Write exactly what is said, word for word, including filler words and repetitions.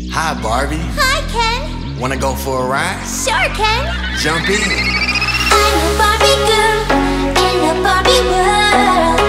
Hi, Barbie. Hi, Ken. Wanna go for a ride? Sure, Ken. Jump in. I'm a Barbie girl in a Barbie world.